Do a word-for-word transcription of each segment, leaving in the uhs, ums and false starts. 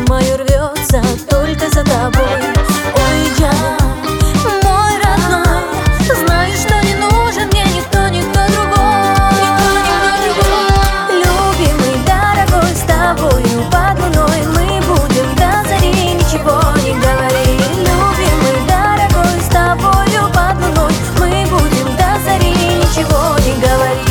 мое рвется только за тобой. Ой, я, мой родной, знаю, что не нужен мне никто, никто другой, никто, никто другой. Любимый, дорогой, с тобою под луной мы будем до зари, ничего не говори. Любимый, дорогой, с тобою под луной мы будем до зари, ничего не говори.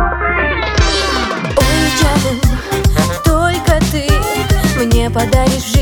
Подаришь